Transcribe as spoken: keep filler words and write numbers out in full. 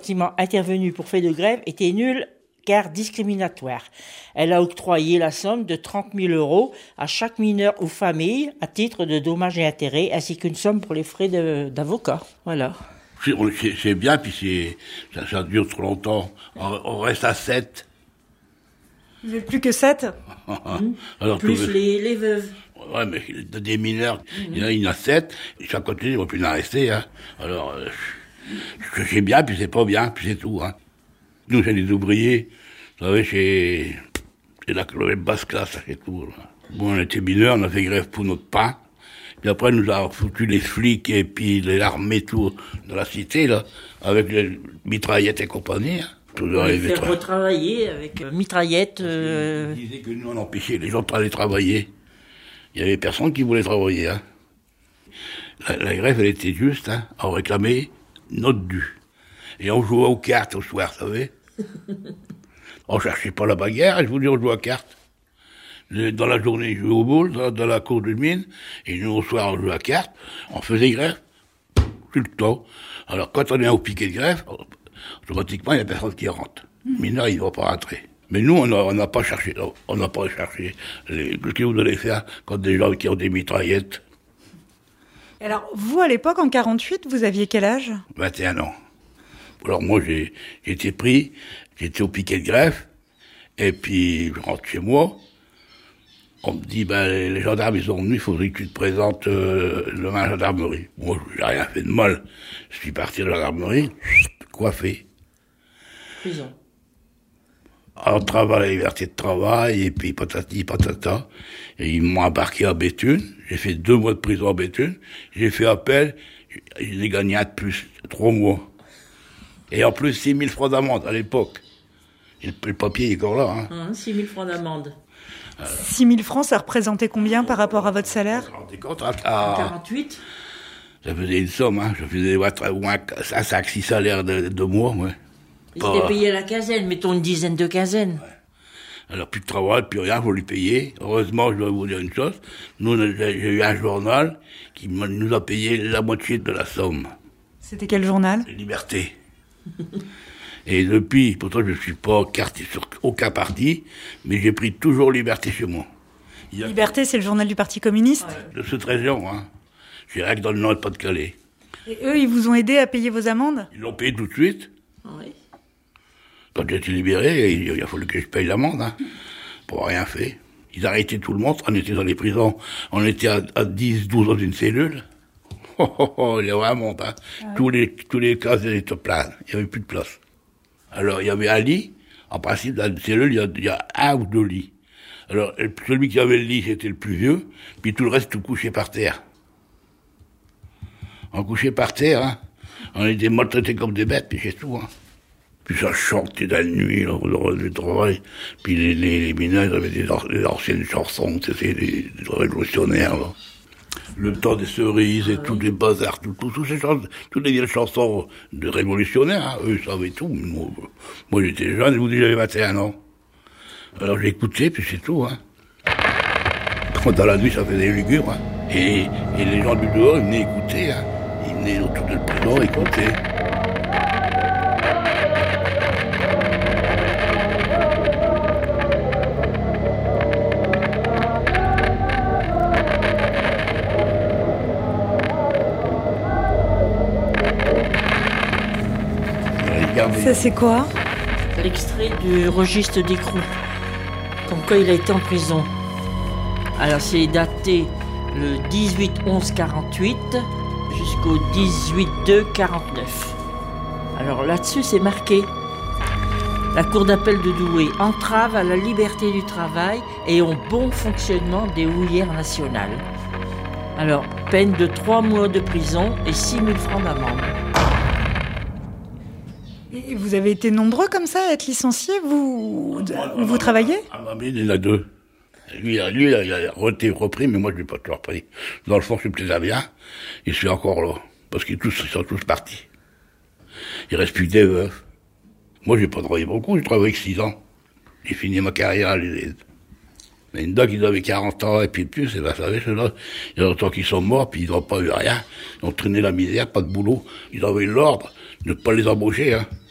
châtiment intervenu pour fait de grève était nul car discriminatoire. Elle a octroyé la somme de trente mille euros à chaque mineur ou famille à titre de dommages et intérêts, ainsi qu'une somme pour les frais de, d'avocat. Voilà. C'est, c'est bien, puis c'est, ça, ça dure trop longtemps. On, on reste à sept. Vous n'êtes plus que sept mmh. Alors, plus les, les veuves. Ouais, mais des mineurs, mmh. il y en a, il y en a sept, et chaque côté, ils vont plus en rester. Hein. Alors, euh, c'est bien, puis c'est pas bien, puis c'est tout. Hein. Nous, c'est des ouvriers, vous savez, c'est, c'est la, la basse classe, c'est tout. Là. Bon, on était mineurs, on a fait grève pour notre pain. Puis après, nous avons foutu les flics et puis l'armée tout dans la cité, là, avec les mitraillettes et compagnie. Hein. On les fait retravailler avec euh, mitraillettes. Euh... Ils disaient que nous, on empêchait les gens d'aller travailler. Il y avait personne qui voulait travailler. Hein. La, la grève, elle était juste, hein, on réclamait notre dû. Et on jouait aux cartes au soir, vous savez. On cherchait pas la bagarre, je vous dis, on jouait aux cartes. Dans la journée, ils jouaient au boule, dans, dans la cour de mine, et nous, au soir, on jouait à cartes. On faisait grève, tout le temps. Alors, quand on est au piquet de grève, automatiquement, il n'y a personne qui rentre. Mmh. Mineurs, ils ne vont pas rentrer. Mais nous, on n'a pas cherché, on n'a pas cherché les, ce que vous allez faire quand des gens qui ont des mitraillettes. Alors, vous, à l'époque, en quarante-huit, vous aviez quel âge ? vingt et un ans. Alors, moi, j'ai, j'ai été pris, j'étais au piquet de grève, et puis, je rentre chez moi. On me dit, ben, les gendarmes, ils sont venus, il faudrait que tu te présentes euh, devant la gendarmerie. Moi, j'ai rien fait de mal. Je suis parti de la gendarmerie, coiffé. Prison. On travaille la liberté de travail, et puis patati patata. Et ils m'ont embarqué à Béthune. J'ai fait deux mois de prison à Béthune. J'ai fait appel, j'ai gagné un de plus, trois mois. Et en plus, six mille francs d'amende à l'époque. Et le, le papier est encore là. Hein. Hum, six mille francs d'amende. Euh, six mille francs, ça représentait combien par rapport à votre salaire ? Vous vous rendez compte, à, à, quarante-huit ça faisait une somme, hein. Je faisais au moins cinq six salaires de, de mois, ouais. Ils étaient payés à la quinzaine, mettons une dizaine de quinzaines. Ouais. Alors, plus de travail, plus rien, faut lui payer. Heureusement, je dois vous dire une chose. Nous, j'ai eu un journal qui nous a payé la moitié de la somme. C'était quel journal ? Liberté. Et depuis, pourtant, je ne suis pas carté sur aucun parti, mais j'ai pris toujours Liberté chez moi. A... Liberté, c'est le journal du Parti communiste ? Ouais. De cette région, hein. Je dirais que dans le Nord et Pas-de-Calais. Et eux, ils vous ont aidé à payer vos amendes ? Ils l'ont payé tout de suite. Oui. Quand j'ai été libéré, il a fallu que je paye l'amende, hein, pour rien fait. Ils arrêtaient tout le monde, on était dans les prisons, on était à, à dix, douze dans une cellule. Oh, oh, oh, il y avait un monde, hein. Ah, tous les, tous les cases étaient pleines, il n'y avait plus de place. Alors, il y avait un lit, en principe, dans une cellule, il y a, il y a un ou deux lits. Alors, celui qui avait le lit, c'était le plus vieux, puis tout le reste, tout couché par terre. On couchait par terre, hein. On était maltraités comme des bêtes, puis c'est tout, hein. Puis ça chantait dans la nuit, là, au du travail. Puis les, les, les mineurs, ils avaient des, des anciennes chansons, c'était des, des révolutionnaires, là. Le temps des cerises et ah, tous oui. les bazars, tout, tout, tout ces chansons, toutes les vieilles chansons de révolutionnaires, hein. Eux, ils savaient tout. Moi, moi j'étais jeune, je vous dis, j'avais vingt et un ans. Alors j'écoutais, puis c'est tout, hein. Dans la nuit, ça faisait lugubre, hein. Et, et les gens du dehors, ils venaient écouter, hein. Ils venaient autour de le prison écouter. Ça, c'est quoi ? L'extrait du registre d'écrou. Comme quoi il a été en prison. Alors, c'est daté le dix-huit onze quarante-huit jusqu'au dix-huit deux quarante-neuf. Alors là-dessus, c'est marqué « La Cour d'appel de Douai entrave à la liberté du travail et au bon fonctionnement des houillères nationales. » Alors, peine de trois mois de prison et six mille francs d'amende. Et vous avez été nombreux comme ça à être licenciés, vous, ah, vous ah, travaillez ? Ah, ma mine, il y en a deux. Lui, lui, il a été repris, mais moi, je ne l'ai pas toujours pris. Dans le fond, je me plaisais bien. Et je suis encore là. Parce qu'ils tous, ils sont tous partis. Il reste plus que des veufs. Moi, j'ai pas travaillé beaucoup, j'ai travaillé que six ans. J'ai fini ma carrière à l'Élysée. Mais une dame qui avait quarante ans et puis plus, et ben, vous savez, ceux-là, il y a longtemps qu'ils sont morts, puis ils n'ont pas eu rien. Ils ont traîné la misère, pas de boulot. Ils avaient l'ordre de ne pas les embaucher, hein.